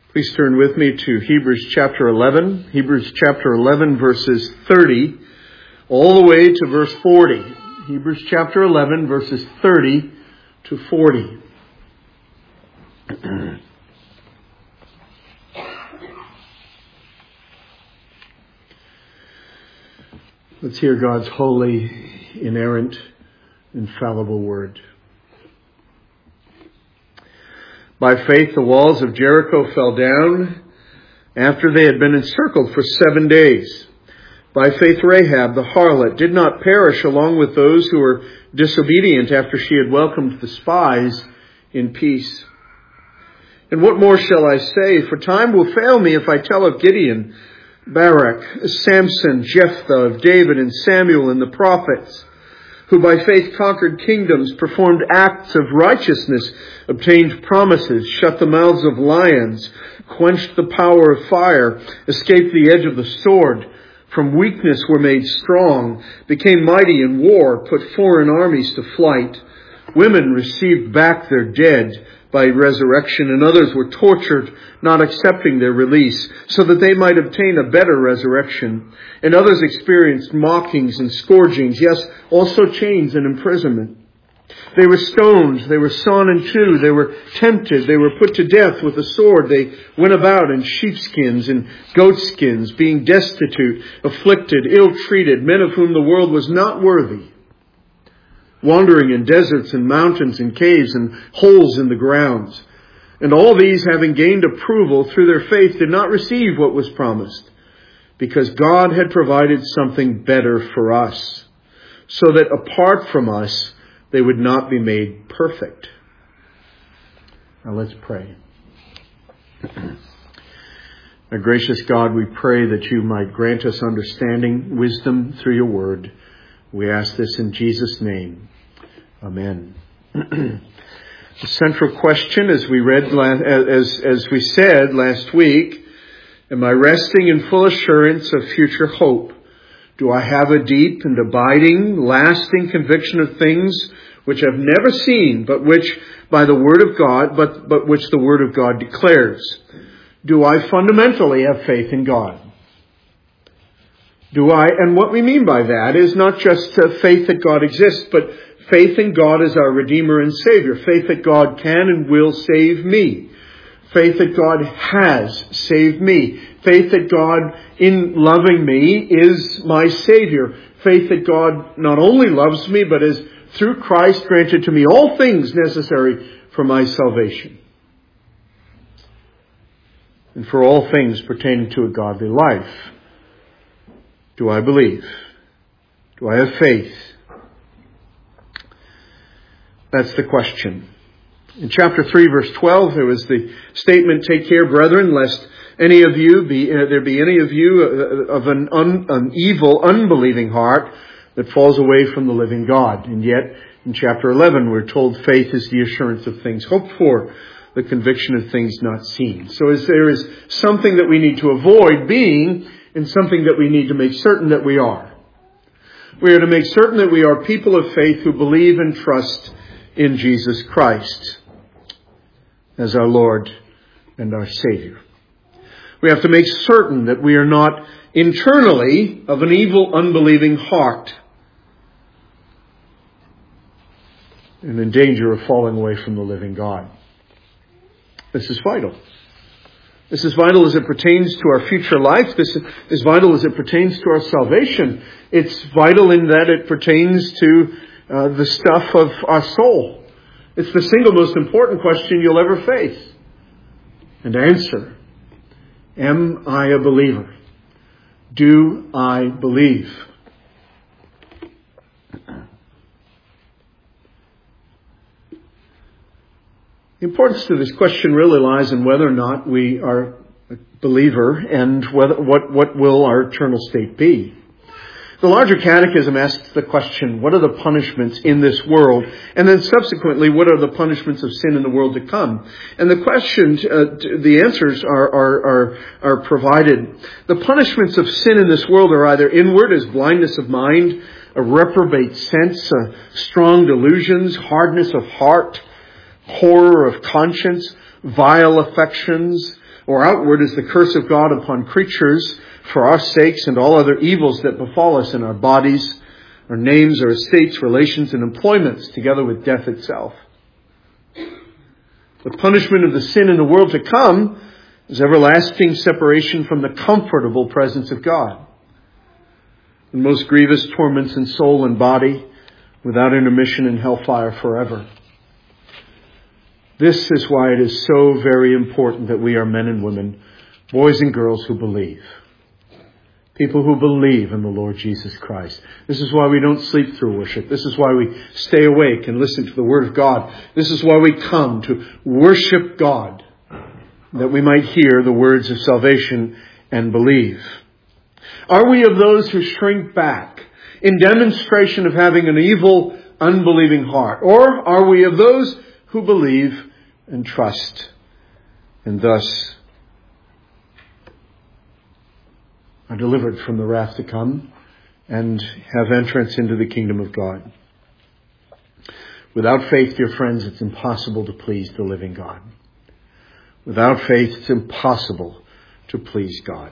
Please turn with me to Hebrews chapter 11. Hebrews chapter 11 verses 30 all the way to verse 40. Hebrews chapter 11 verses 30 to 40. Let's hear God's holy, inerrant, infallible word. By faith, the walls of Jericho fell down after they had been encircled for 7 days. By faith, Rahab, the harlot, did not perish along with those who were disobedient after she had welcomed the spies in peace. And what more shall I say? For time will fail me if I tell of Gideon, Barak, Samson, Jephthah, of David and Samuel and the prophets, who by faith conquered kingdoms, performed acts of righteousness, obtained promises, shut the mouths of lions, quenched the power of fire, escaped the edge of the sword, from weakness were made strong, became mighty in war, put foreign armies to flight. Women received back their dead by resurrection, and others were tortured, not accepting their release, so that they might obtain a better resurrection. And others experienced mockings and scourgings, yes, also chains and imprisonment. They were stoned, they were sawn in two, they were tempted, they were put to death with a sword. They went about in sheepskins and goatskins, being destitute, afflicted, ill-treated, men of whom the world was not worthy, wandering in deserts and mountains and caves and holes in the grounds. And all these, having gained approval through their faith, did not receive what was promised, because God had provided something better for us, so that apart from us, they would not be made perfect. Now let's pray. Our gracious God, we pray that you might grant us understanding, wisdom through your word. We ask this in Jesus' name. Amen. The central question, as we read, as we said last week, am I resting in full assurance of future hope? Do I have a deep and abiding, lasting conviction of things which I've never seen, but which by the word of God, but which the word of God declares? Do I fundamentally have faith in God? And what we mean by that is not just faith that God exists, but faith in God as our Redeemer and Savior. Faith that God can and will save me. Faith that God has saved me. Faith that God, in loving me, is my Savior. Faith that God not only loves me, but has, through Christ, granted to me all things necessary for my salvation, and for all things pertaining to a godly life. Do I believe? Do I have faith? That's the question. In chapter 3, verse 12, there was the statement, "Take care, brethren, lest any of you there be any of you of an evil, unbelieving heart that falls away from the living God." And yet, in chapter 11, we're told faith is the assurance of things hoped for, the conviction of things not seen. So there is something that we need to avoid being, and something that we need to make certain that we are. We are to make certain that we are people of faith who believe and trust in Jesus Christ as our Lord and our Savior. We have to make certain that we are not internally of an evil, unbelieving heart and in danger of falling away from the living God. This is vital. This is vital as it pertains to our future life. This is vital as it pertains to our salvation. It's vital in that it pertains to the stuff of our soul. It's the single most important question you'll ever face and answer. Am I a believer? Do I believe? The importance to this question really lies in whether or not we are a believer and what will our eternal state be. The larger catechism asks the question, what are the punishments in this world? And then subsequently, what are the punishments of sin in the world to come? And the questions, the answers are provided. The punishments of sin in this world are either inward, as blindness of mind, a reprobate sense, strong delusions, hardness of heart, horror of conscience, vile affections, or outward is the curse of God upon creatures for our sakes and all other evils that befall us in our bodies, our names, our estates, relations, and employments, together with death itself. The punishment of the sin in the world to come is everlasting separation from the comfortable presence of God, and most grievous torments in soul and body, without intermission in hellfire forever. This is why it is so very important that we are men and women, boys and girls who believe. People who believe in the Lord Jesus Christ. This is why we don't sleep through worship. This is why we stay awake and listen to the Word of God. This is why we come to worship God, that we might hear the words of salvation and believe. Are we of those who shrink back in demonstration of having an evil, unbelieving heart? Or are we of those who believe and trust, and thus are delivered from the wrath to come and have entrance into the kingdom of God? Without faith, dear friends, it's impossible to please the living God. Without faith, it's impossible to please God.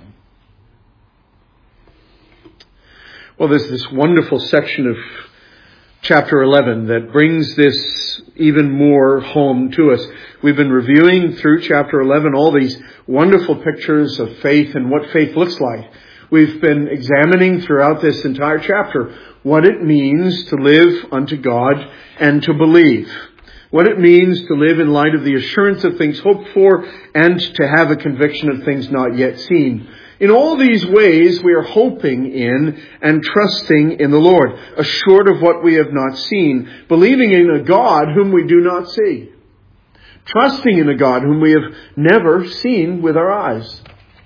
Well, there's this wonderful section of chapter 11 that brings this even more home to us. We've been reviewing through chapter 11 all these wonderful pictures of faith and what faith looks like. We've been examining throughout this entire chapter what it means to live unto God and to believe. What it means to live in light of the assurance of things hoped for and to have a conviction of things not yet seen. In all these ways, we are hoping in and trusting in the Lord, assured of what we have not seen, believing in a God whom we do not see, trusting in a God whom we have never seen with our eyes.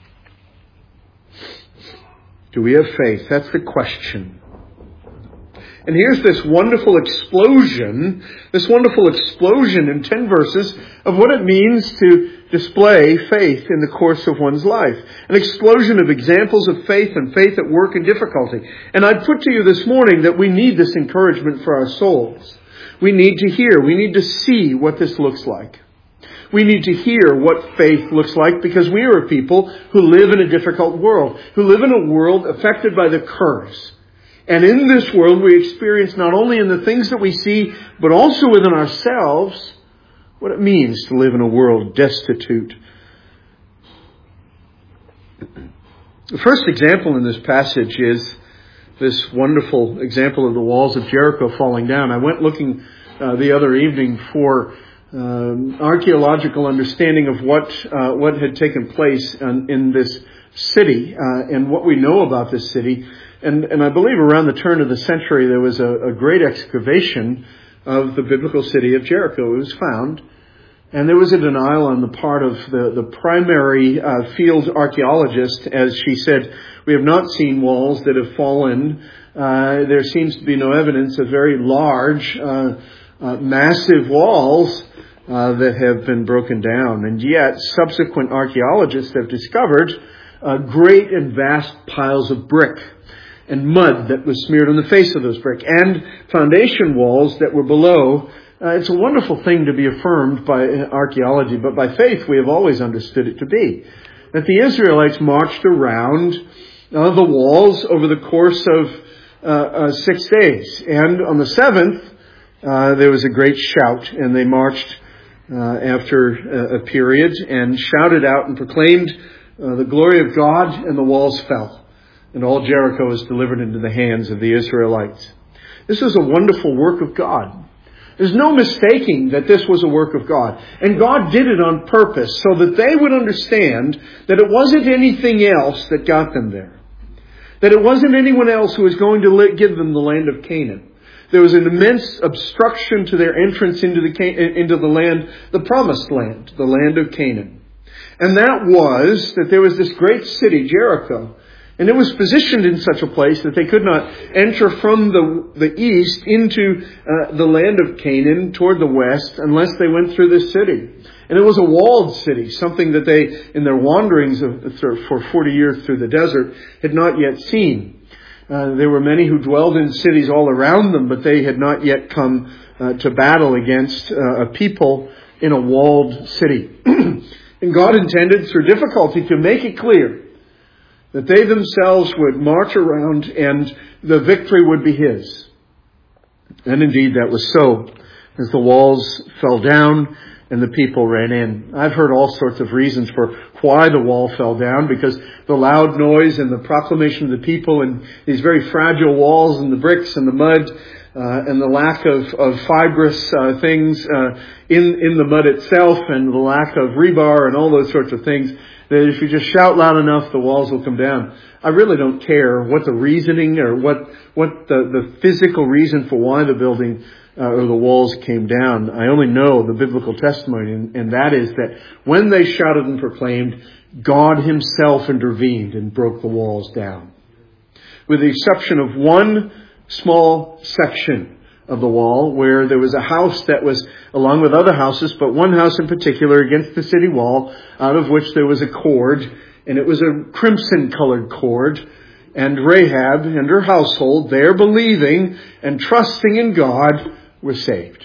Do we have faith? That's the question. And here's this wonderful explosion in 10 verses of what it means to display faith in the course of one's life. An explosion of examples of faith and faith at work in difficulty. And I'd put to you this morning that we need this encouragement for our souls. We need to hear, we need to see what this looks like. We need to hear what faith looks like because we are a people who live in a difficult world, who live in a world affected by the curse. And in this world we experience not only in the things that we see, but also within ourselves, what it means to live in a world destitute. The first example in this passage is this wonderful example of the walls of Jericho falling down. I went looking the other evening for archaeological understanding of what had taken place in this city and what we know about this city. And I believe around the turn of the century there was a great excavation of the biblical city of Jericho. It was found. And there was a denial on the part of the primary field archaeologist, as she said, we have not seen walls that have fallen. There seems to be no evidence of very large, massive walls that have been broken down. And yet, subsequent archaeologists have discovered great and vast piles of brick and mud that was smeared on the face of those brick, and foundation walls that were below. It's a wonderful thing to be affirmed by archaeology, but by faith we have always understood it to be. That the Israelites marched around the walls over the course of 6 days. And on the 7th, there was a great shout, and they marched after a period and shouted out and proclaimed the glory of God, and the walls fell. And all Jericho was delivered into the hands of the Israelites. This is a wonderful work of God. There's no mistaking that this was a work of God. And God did it on purpose so that they would understand that it wasn't anything else that got them there. That it wasn't anyone else who was going to give them the land of Canaan. There was an immense obstruction to their entrance into the land, the promised land, the land of Canaan. And that was that there was this great city, Jericho. And it was positioned in such a place that they could not enter from the east into the land of Canaan toward the west unless they went through this city. And it was a walled city, something that they, in their wanderings for 40 years through the desert, had not yet seen. There were many who dwelled in cities all around them, but they had not yet come to battle against a people in a walled city. And God intended through difficulty to make it clear that they themselves would march around and the victory would be His. And indeed that was so, as the walls fell down and the people ran in. I've heard all sorts of reasons for why the wall fell down, because the loud noise and the proclamation of the people and these very fragile walls and the bricks and the mud and the lack of fibrous things in the mud itself and the lack of rebar and all those sorts of things, that if you just shout loud enough, the walls will come down. I really don't care what the reasoning or what the physical reason for why the building or the walls came down. I only know the biblical testimony, and that is that when they shouted and proclaimed, God Himself intervened and broke the walls down. With the exception of one small section of the wall where there was a house that was along with other houses, but one house in particular against the city wall, out of which there was a cord, and it was a crimson-colored cord. And Rahab and her household, there believing and trusting in God, were saved.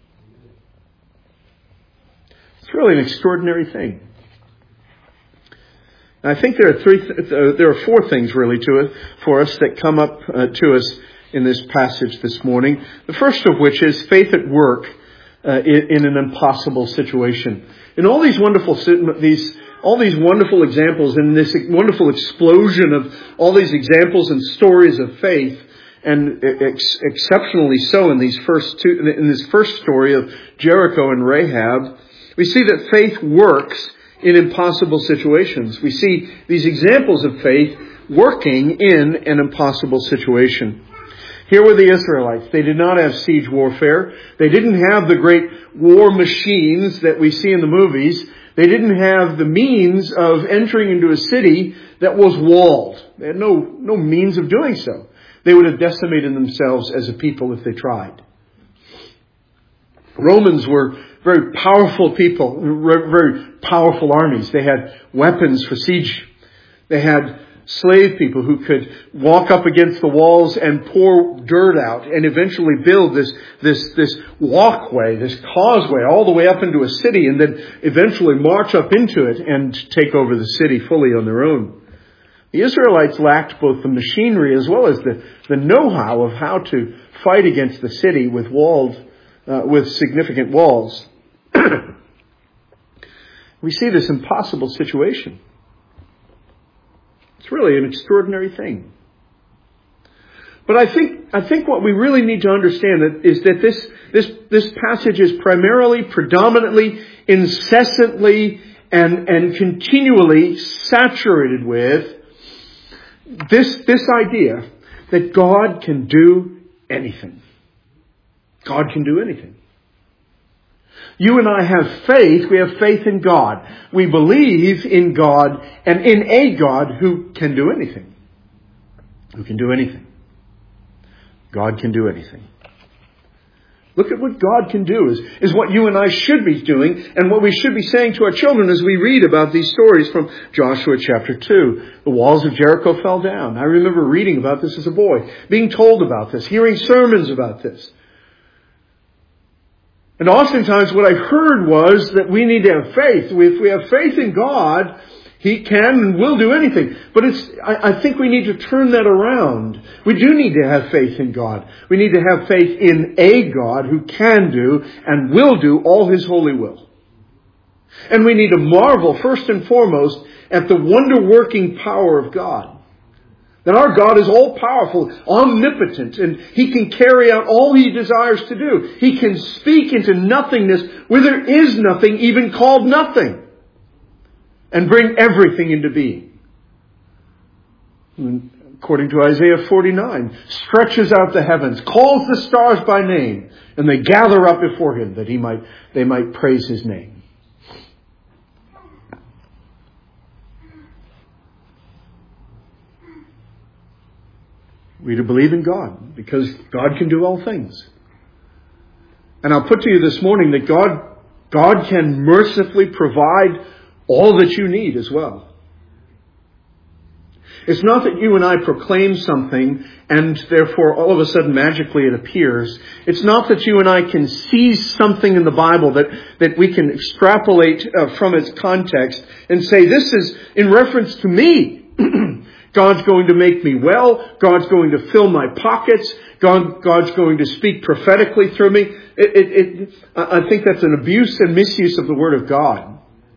It's really an extraordinary thing. And I think there are four things really for us that come up to us in this passage this morning. The first of which is faith at work in an impossible situation. In all these wonderful examples and this wonderful explosion of all these examples and stories of faith, and exceptionally so in this first story of Jericho and Rahab, we see that faith works in impossible situations. We see these examples of faith working in an impossible situation. Here were the Israelites. They did not have siege warfare. They didn't have the great war machines that we see in the movies. They didn't have the means of entering into a city that was walled. They had no means of doing so. They would have decimated themselves as a people if they tried. Romans were very powerful people, very powerful armies. They had weapons for siege. They had slave people who could walk up against the walls and pour dirt out and eventually build this walkway, this causeway all the way up into a city, and then eventually march up into it and take over the city fully on their own. The Israelites lacked both the machinery as well as the know-how of how to fight against the city with significant walls. We see this impossible situation. It's really an extraordinary thing. But I think what we really need to understand is that this passage is primarily, predominantly, incessantly, and continually saturated with this idea that God can do anything. God can do anything. You and I have faith. We have faith in God. We believe in God and in a God who can do anything. Who can do anything. God can do anything. Look at what God can do is what you and I should be doing, and what we should be saying to our children as we read about these stories from Joshua chapter 2. The walls of Jericho fell down. I remember reading about this as a boy, being told about this, hearing sermons about this. And oftentimes what I heard was that we need to have faith. If we have faith in God, He can and will do anything. But I think we need to turn that around. We do need to have faith in God. We need to have faith in a God who can do and will do all His holy will. And we need to marvel first and foremost at the wonder-working power of God. That our God is all-powerful, omnipotent, and He can carry out all He desires to do. He can speak into nothingness where there is nothing, even called nothing, and bring everything into being. And according to Isaiah 49, stretches out the heavens, calls the stars by name, and they gather up before Him that they might praise His name. We to believe in God because God can do all things. And I'll put to you this morning that God can mercifully provide all that you need as well. It's not that you and I proclaim something and therefore all of a sudden magically it appears. It's not that you and I can seize something in the Bible that we can extrapolate from its context and say, this is in reference to me. God's going to make me well. God's going to fill my pockets. God's going to speak prophetically through me. I think that's an abuse and misuse of the Word of God.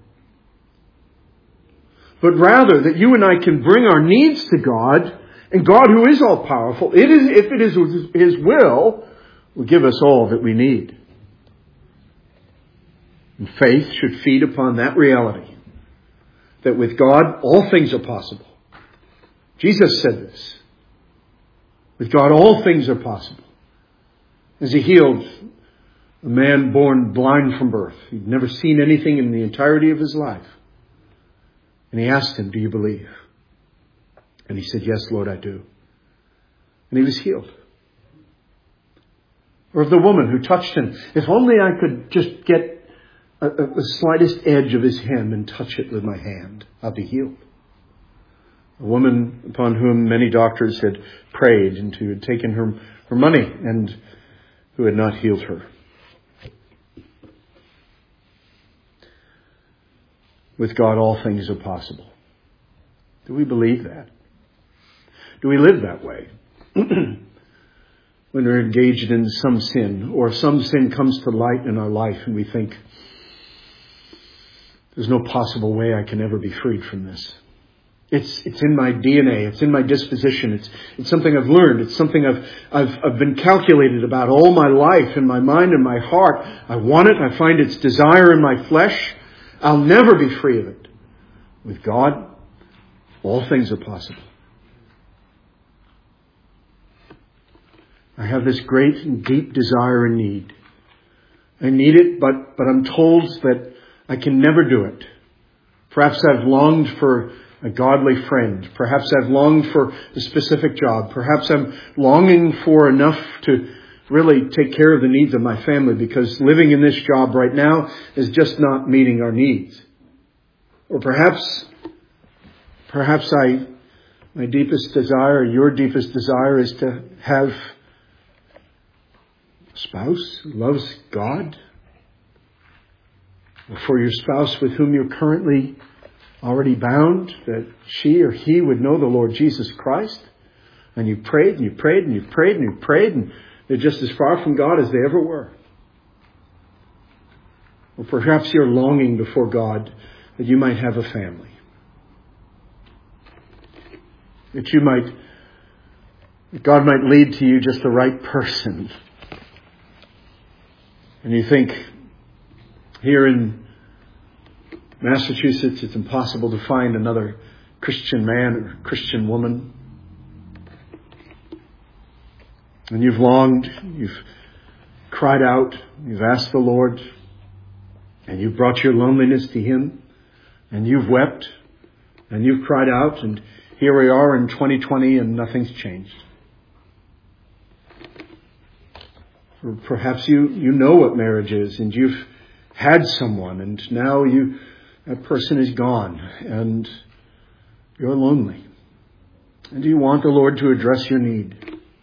But rather that you and I can bring our needs to God, and God, who is all powerful, if it is His will give us all that we need. And faith should feed upon that reality, that with God all things are possible. Jesus said this. With God all things are possible. As He healed a man born blind from birth. He'd never seen anything in the entirety of his life. And He asked him, do you believe? And he said, yes, Lord, I do. And he was healed. Or of the woman who touched him. If only I could just get the slightest edge of his hem and touch it with my hand, I'll be healed. A woman upon whom many doctors had prayed and who had taken her money and who had not healed her. With God, all things are possible. Do we believe that? Do we live that way? When we're engaged in some sin, or some sin comes to light in our life and we think, there's no possible way I can ever be freed from this. It's in my DNA. It's in my disposition. It's something I've learned. It's something I've been calculated about all my life, in my mind and my heart. I want it. I find its desire in my flesh. I'll never be free of it. With God, all things are possible. I have this great and deep desire and need. I need it, but I'm told that I can never do it. Perhaps I've longed for a godly friend. Perhaps I've longed for a specific job. Perhaps I'm longing for enough to really take care of the needs of my family, because living in this job right now is just not meeting our needs. Or perhaps my deepest desire, your deepest desire, is to have a spouse who loves God. Or for your spouse with whom you're currently already bound, that she or he would know the Lord Jesus Christ. And you prayed and you prayed and you prayed and you prayed, and they're just as far from God as they ever were. Or perhaps you're longing before God that you might have a family. That God might lead to you just the right person. And you think, here in Massachusetts, it's impossible to find another Christian man or Christian woman. And you've longed, you've cried out, you've asked the Lord, and you've brought your loneliness to Him, and you've wept, and you've cried out, and here we are in 2020 and nothing's changed. Or perhaps you know what marriage is, and you've had someone, and now that person is gone, and you're lonely. And you want the Lord to address your need.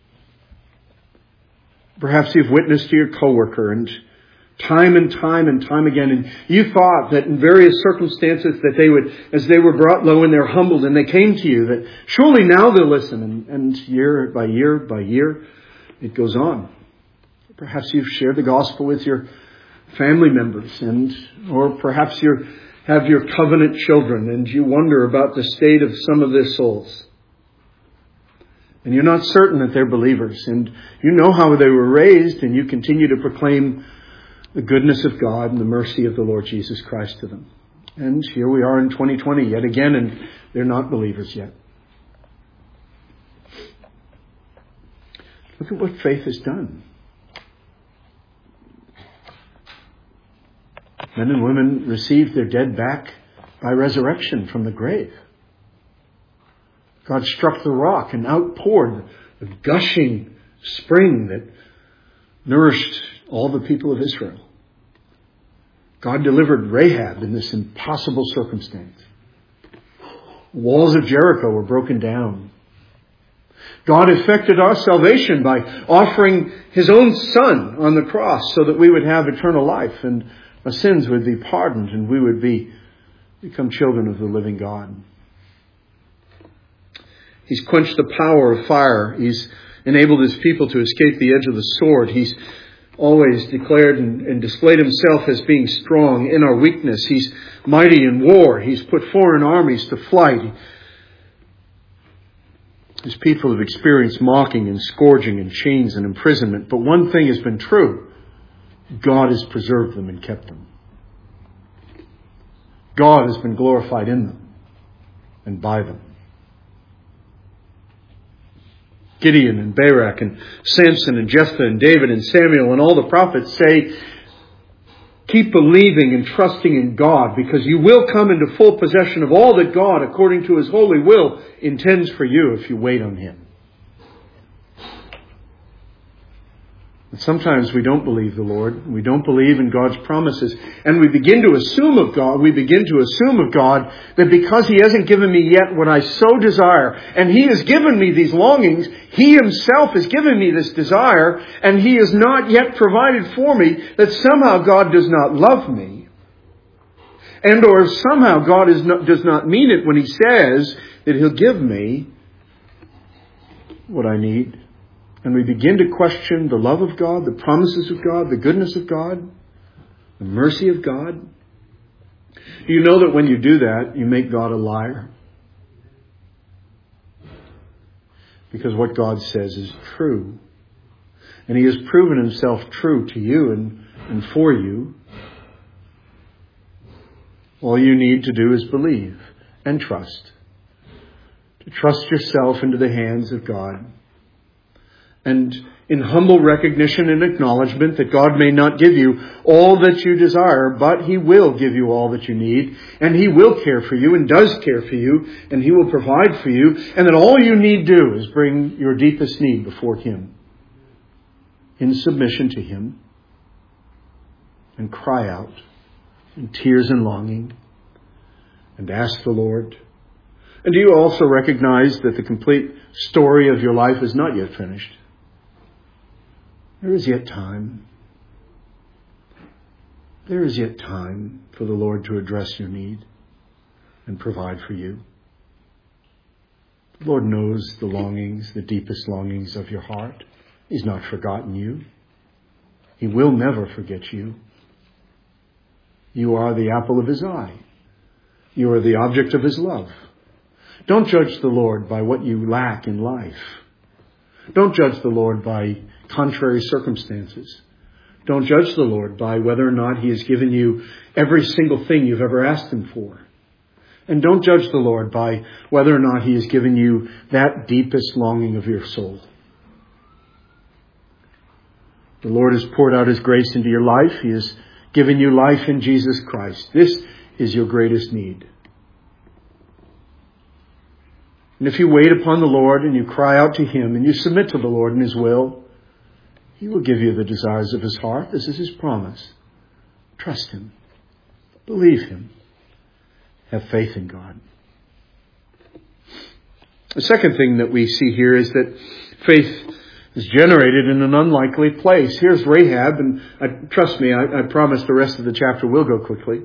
Perhaps you've witnessed to your coworker, and time again, and you thought that in various circumstances that they would, as they were brought low and they're humbled and they came to you, that surely now they'll listen. And year by year by year, it goes on. Perhaps you've shared the gospel with your family members, or perhaps you have your covenant children, and you wonder about the state of some of their souls. And you're not certain that they're believers. And you know how they were raised, and you continue to proclaim the goodness of God and the mercy of the Lord Jesus Christ to them. And here we are in 2020 yet again, and they're not believers yet. Look at what faith has done. Men and women received their dead back by resurrection from the grave. God struck the rock and outpoured the gushing spring that nourished all the people of Israel. God delivered Rahab in this impossible circumstance. Walls of Jericho were broken down. God effected our salvation by offering His own Son on the cross so that we would have eternal life and our sins would be pardoned and we would become children of the living God. He's quenched the power of fire. He's enabled His people to escape the edge of the sword. He's always declared and displayed Himself as being strong in our weakness. He's mighty in war. He's put foreign armies to flight. His people have experienced mocking and scourging and chains and imprisonment. But one thing has been true. God has preserved them and kept them. God has been glorified in them and by them. Gideon and Barak and Samson and Jephthah and David and Samuel and all the prophets say, keep believing and trusting in God, because you will come into full possession of all that God, according to His holy will, intends for you if you wait on Him. And sometimes we don't believe the Lord. We don't believe in God's promises. And we begin to assume of God that because He hasn't given me yet what I so desire, and He has given me these longings, He Himself has given me this desire, and He has not yet provided for me, that somehow God does not love me. And or somehow God does not mean it when He says that He'll give me what I need. And we begin to question the love of God, the promises of God, the goodness of God, the mercy of God. Do you know that when you do that, you make God a liar? Because what God says is true. And He has proven Himself true to you and for you. All you need to do is believe and trust. To trust yourself into the hands of God. And in humble recognition and acknowledgement that God may not give you all that you desire, but He will give you all that you need, and He will care for you and does care for you, and He will provide for you, and that all you need do is bring your deepest need before Him in submission to Him and cry out in tears and longing and ask the Lord. And do you also recognize that the complete story of your life is not yet finished? There is yet time. There is yet time for the Lord to address your need and provide for you. The Lord knows the longings, the deepest longings of your heart. He's not forgotten you. He will never forget you. You are the apple of His eye. You are the object of His love. Don't judge the Lord by what you lack in life. Don't judge the Lord by contrary circumstances. Don't judge the Lord by whether or not He has given you every single thing you've ever asked Him for. And don't judge the Lord by whether or not He has given you that deepest longing of your soul. The Lord has poured out His grace into your life. He has given you life in Jesus Christ. This is your greatest need. And if you wait upon the Lord and you cry out to Him and you submit to the Lord and His will, He will give you the desires of His heart. This is His promise. Trust Him. Believe Him. Have faith in God. The second thing that we see here is that faith is generated in an unlikely place. Here's Rahab, and trust me, I promise the rest of the chapter will go quickly.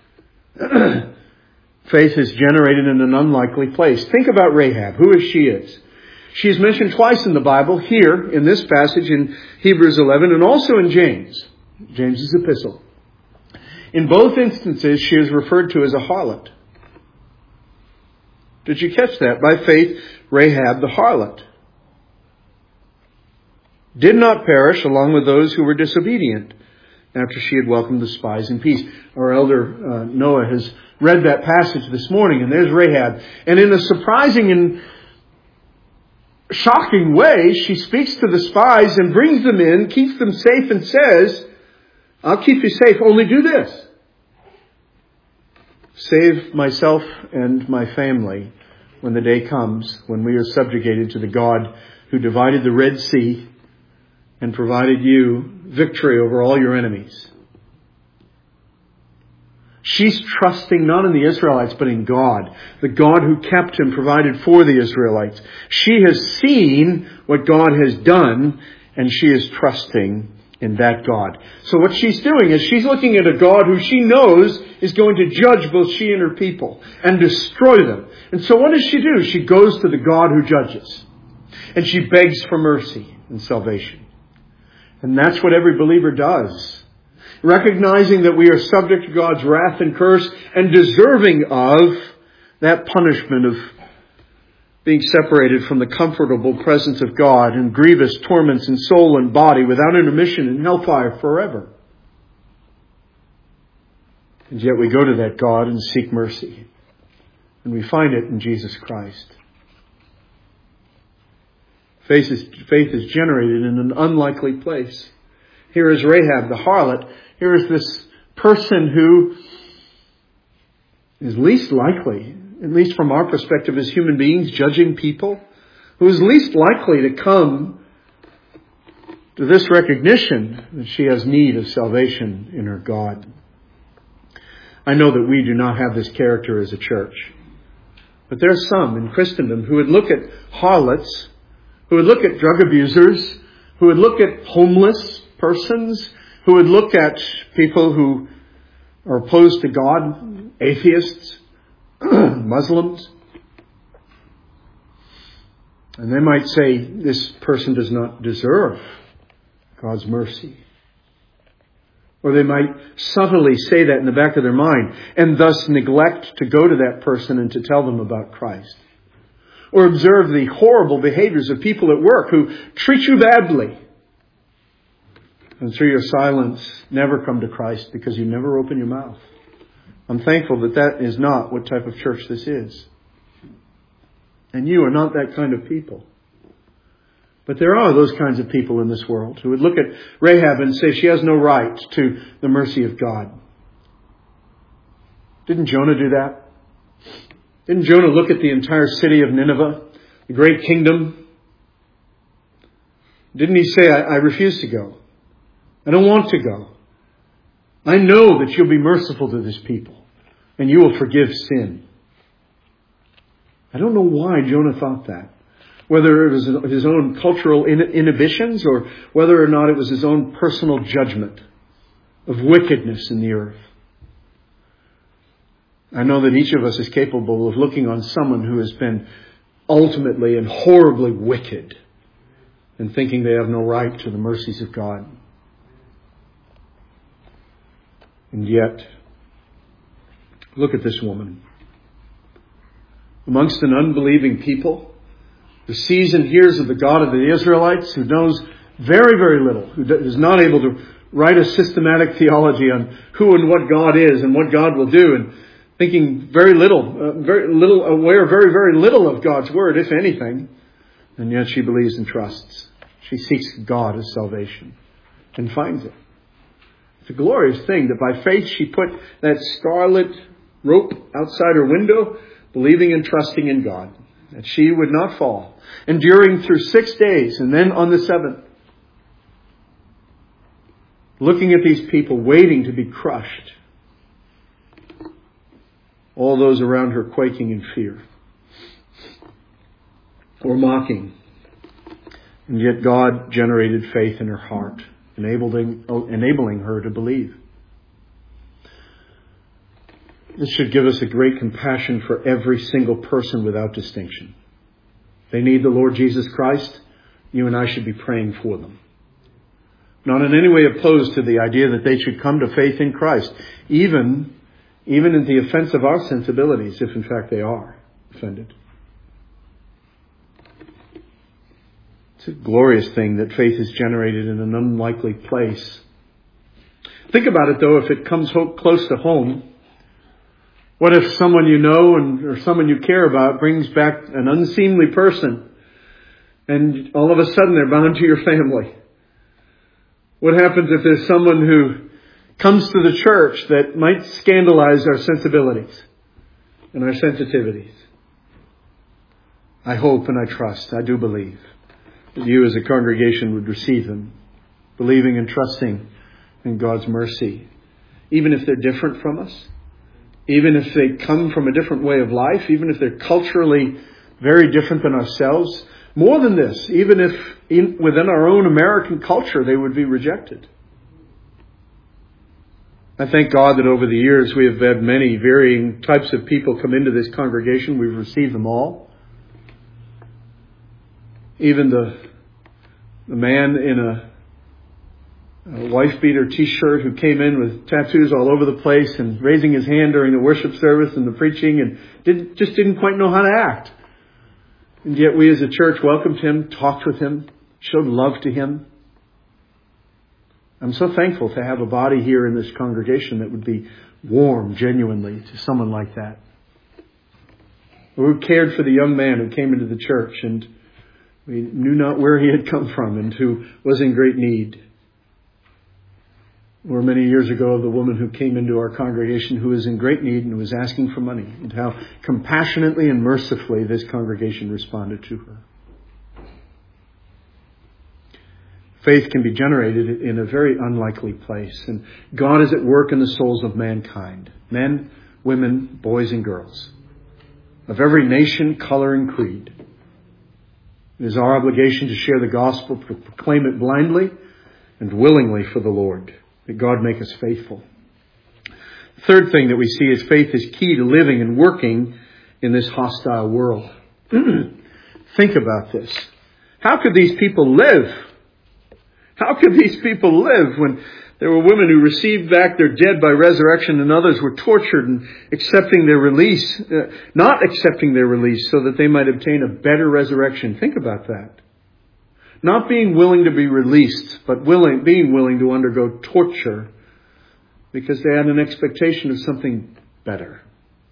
Faith is generated in an unlikely place. Think about Rahab, who she is. She is mentioned twice in the Bible, here in this passage in Hebrews 11 and also in James's epistle. In both instances, she is referred to as a harlot. Did you catch that? By faith, Rahab the harlot did not perish along with those who were disobedient after she had welcomed the spies in peace. Our elder Noah has read that passage this morning, and there's Rahab. And in a surprising and shocking way, she speaks to the spies and brings them in, keeps them safe, and says, I'll keep you safe, only do this. Save myself and my family when the day comes when we are subjugated to the God who divided the Red Sea and provided you victory over all your enemies. She's trusting not in the Israelites, but in God. The God who kept and provided for the Israelites. She has seen what God has done, and she is trusting in that God. So what she's doing is she's looking at a God who she knows is going to judge both she and her people and destroy them. And so what does she do? She goes to the God who judges. And she begs for mercy and salvation. And that's what every believer does. Recognizing that we are subject to God's wrath and curse and deserving of that punishment of being separated from the comfortable presence of God and grievous torments in soul and body without intermission in hellfire forever. And yet we go to that God and seek mercy. And we find it in Jesus Christ. Faith is generated in an unlikely place. Here is Rahab the harlot. Here is this person who is least likely, at least from our perspective as human beings, judging people, who is least likely to come to this recognition that she has need of salvation in her God. I know that we do not have this character as a church. But there are some in Christendom who would look at harlots, who would look at drug abusers, who would look at homeless persons, who would look at people who are opposed to God, atheists, Muslims. And they might say, this person does not deserve God's mercy. Or they might subtly say that in the back of their mind and thus neglect to go to that person and to tell them about Christ. Or observe the horrible behaviors of people at work who treat you badly. And through your silence, never come to Christ because you never open your mouth. I'm thankful that that is not what type of church this is. And you are not that kind of people. But there are those kinds of people in this world who would look at Rahab and say she has no right to the mercy of God. Didn't Jonah do that? Didn't Jonah look at the entire city of Nineveh, the great kingdom? Didn't he say, I refuse to go. I don't want to go. I know that you'll be merciful to this people and you will forgive sin. I don't know why Jonah thought that. Whether it was his own cultural inhibitions or whether or not it was his own personal judgment of wickedness in the earth. I know that each of us is capable of looking on someone who has been ultimately and horribly wicked and thinking they have no right to the mercies of God. And yet, look at this woman. Amongst an unbelieving people, who sees and hears of the God of the Israelites, who knows very, very little, who is not able to write a systematic theology on who and what God is and what God will do, and thinking very little, aware very, very little of God's word, if anything. And yet she believes and trusts. She seeks God as salvation and finds it. It's a glorious thing that by faith she put that scarlet rope outside her window, believing and trusting in God, that she would not fall. Enduring through 6 days, and then on the 7th, looking at these people waiting to be crushed. All those around her quaking in fear or mocking. And yet God generated faith in her heart, enabling her to believe. This should give us a great compassion for every single person without distinction. They need the Lord Jesus Christ. You and I should be praying for them. Not in any way opposed to the idea that they should come to faith in Christ, even in the offense of our sensibilities, if in fact they are offended. It's a glorious thing that faith is generated in an unlikely place. Think about it, though, if it comes close to home. What if someone you know or someone you care about brings back an unseemly person and all of a sudden they're bound to your family? What happens if there's someone who comes to the church that might scandalize our sensibilities and our sensitivities? I hope and I trust, I do believe, that you as a congregation would receive them, believing and trusting in God's mercy, even if they're different from us. even if they come from a different way of life, even if they're culturally very different than ourselves. More than this, even if within our own American culture they would be rejected. I thank God that over the years we have had many varying types of people come into this congregation. We've received them all. Even the man in a wife-beater t-shirt who came in with tattoos all over the place and raising his hand during the worship service and the preaching and didn't quite know how to act. And yet we as a church welcomed him, talked with him, showed love to him. I'm so thankful to have a body here in this congregation that would be warm genuinely to someone like that. Who cared for the young man who came into the church and we knew not where he had come from and who was in great need. Or many years ago, the woman who came into our congregation who was in great need and was asking for money, and how compassionately and mercifully this congregation responded to her. Faith can be generated in a very unlikely place, and God is at work in the souls of mankind. Men, women, boys and girls. Of every nation, color and creed. It is our obligation to share the gospel, to proclaim it blindly and willingly for the Lord. That God make us faithful. The third thing that we see is faith is key to living and working in this hostile world. Think about this. How could these people live? How could these people live when there were women who received back their dead by resurrection and others were tortured and accepting their release, not accepting their release so that they might obtain a better resurrection? Think about that. Not being willing to be released, but being willing to undergo torture because they had an expectation of something better.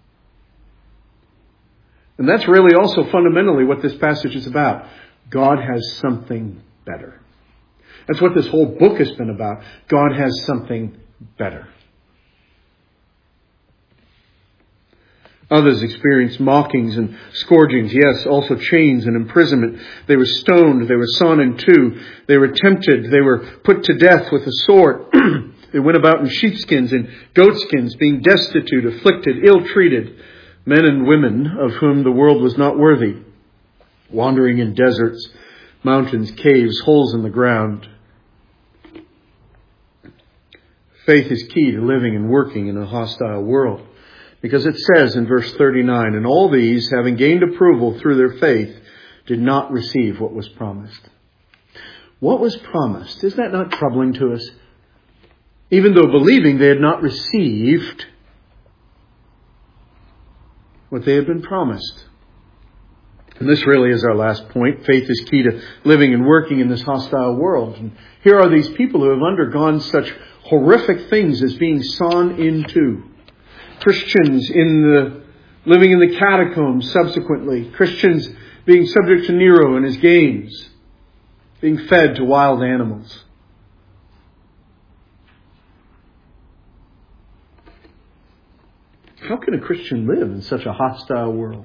And that's really also fundamentally what this passage is about. God has something better. That's what this whole book has been about. God has something better. Others experienced mockings and scourgings, yes, also chains and imprisonment. They were stoned, they were sawn in two, they were tempted, they were put to death with a sword. They went about in sheepskins and goatskins, being destitute, afflicted, ill-treated, men and women of whom the world was not worthy, wandering in deserts, mountains, caves, holes in the ground. Faith is key to living and working in a hostile world. Because it says in verse 39, and all these, having gained approval through their faith, did not receive what was promised. What was promised? Is that not troubling to us? Even though believing, they had not received what they had been promised. And this really is our last point. Faith is key to living and working in this hostile world. And here are these people who have undergone such horrific things as being sawn in two. Christians living in the catacombs subsequently. Christians being subject to Nero and his games. Being fed to wild animals. How can a Christian live in such a hostile world?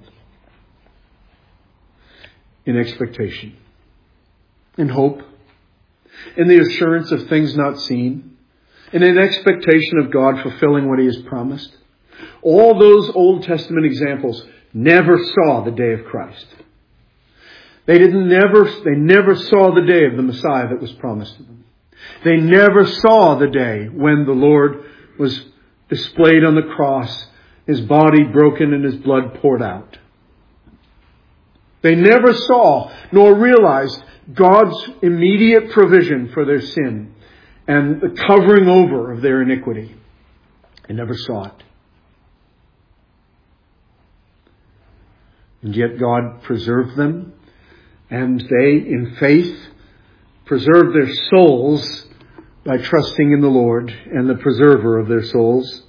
In expectation. In hope. In the assurance of things not seen. In an expectation of God fulfilling what He has promised. All those Old Testament examples never saw the day of Christ. They never saw the day of the Messiah that was promised to them. They never saw the day when the Lord was displayed on the cross, His body broken and His blood poured out. They never saw nor realized God's immediate provision for their sin and the covering over of their iniquity. They never saw it. And yet God preserved them, and they, in faith, preserved their souls by trusting in the Lord and the preserver of their souls.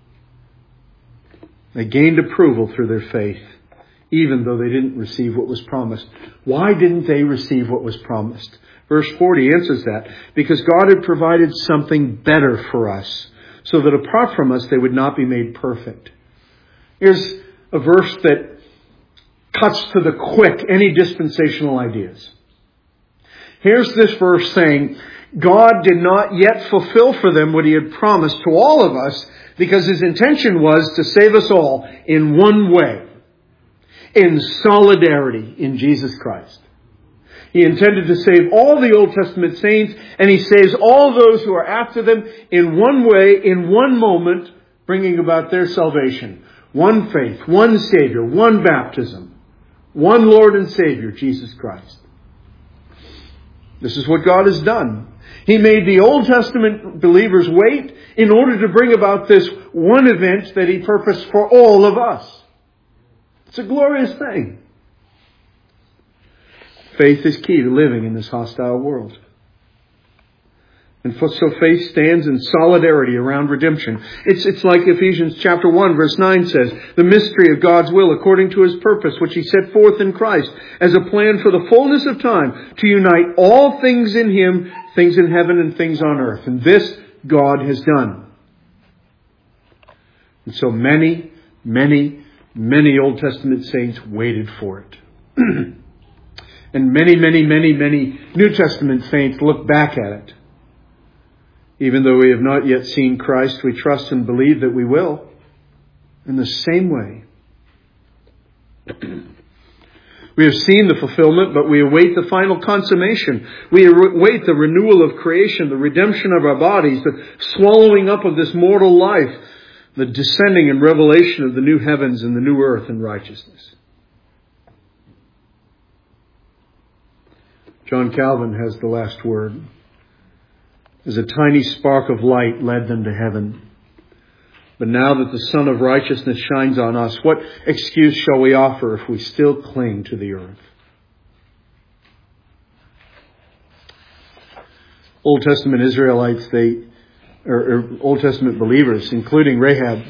They gained approval through their faith, even though they didn't receive what was promised. Why didn't they receive what was promised? Verse 40 answers that. Because God had provided something better for us, so that apart from us they would not be made perfect. Here's a verse that cuts to the quick any dispensational ideas. Here's this verse saying, God did not yet fulfill for them what He had promised to all of us, because His intention was to save us all in one way, in solidarity in Jesus Christ. He intended to save all the Old Testament saints, and He saves all those who are after them in one way, in one moment, bringing about their salvation. One faith, one Savior, one baptism, one Lord and Savior, Jesus Christ. This is what God has done. He made the Old Testament believers wait in order to bring about this one event that He purposed for all of us. It's a glorious thing. Faith is key to living in this hostile world. And so faith stands in solidarity around redemption. It's like Ephesians chapter 1 verse 9 says, the mystery of God's will according to His purpose, which He set forth in Christ as a plan for the fullness of time to unite all things in Him, things in heaven and things on earth. And this God has done. And so many, many, many Old Testament saints waited for it. And many, many, many, many New Testament saints look back at it. Even though we have not yet seen Christ, we trust and believe that we will. In the same way. We have seen the fulfillment, but we await the final consummation. We await the renewal of creation, the redemption of our bodies, the swallowing up of this mortal life, the descending and revelation of the new heavens and the new earth in righteousness. John Calvin has the last word. As a tiny spark of light led them to heaven. But now that the Son of Righteousness shines on us, what excuse shall we offer if we still cling to the earth? Old Testament Israelites, or Old Testament believers, including Rahab,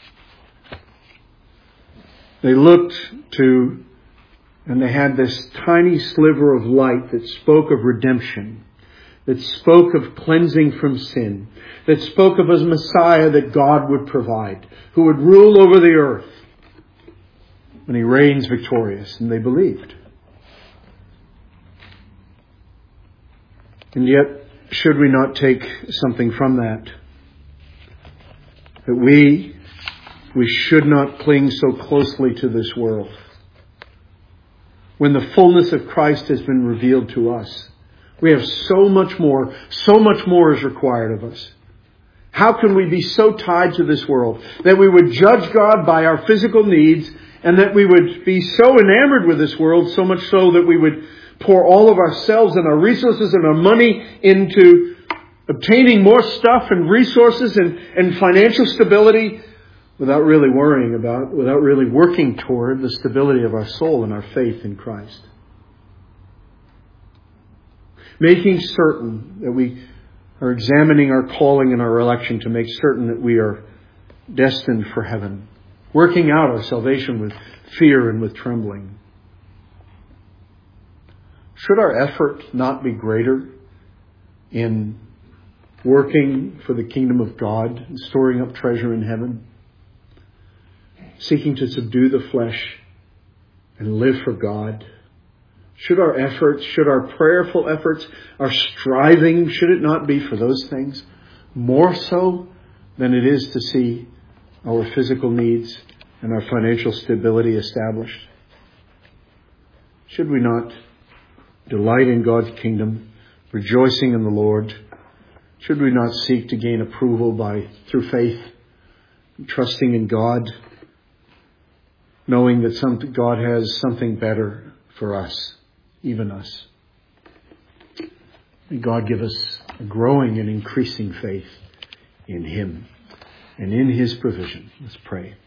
they looked to, and they had this tiny sliver of light that spoke of redemption, that spoke of cleansing from sin, that spoke of a Messiah that God would provide, who would rule over the earth when He reigns victorious. And they believed. And yet, should we not take something from that? That we should not cling so closely to this world. When the fullness of Christ has been revealed to us, we have so much more is required of us. How can we be so tied to this world that we would judge God by our physical needs, and that we would be so enamored with this world, so much so that we would pour all of ourselves and our resources and our money into obtaining more stuff and resources and financial stability without really working toward the stability of our soul and our faith in Christ? Making certain that we are examining our calling and our election to make certain that we are destined for heaven. Working out our salvation with fear and with trembling. Should our effort not be greater in working for the kingdom of God and storing up treasure in heaven? Seeking to subdue the flesh and live for God? Should our efforts, should our prayerful efforts, our striving, should it not be for those things more so than it is to see our physical needs and our financial stability established? Should we not delight in God's kingdom, rejoicing in the Lord? Should we not seek to gain approval through faith, trusting in God, knowing that God has something better for us? Even us. May God give us a growing and increasing faith in Him and in His provision. Let's pray.